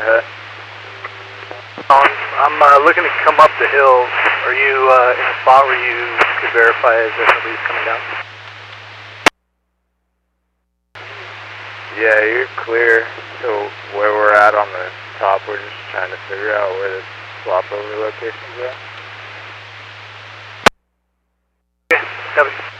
I'm looking to come up the hill. Are you in a spot where you could verify as if somebody's coming down? Yeah, you're clear. So where we're at on the top, we're just trying to figure out where the swap over locations are. Okay, copy.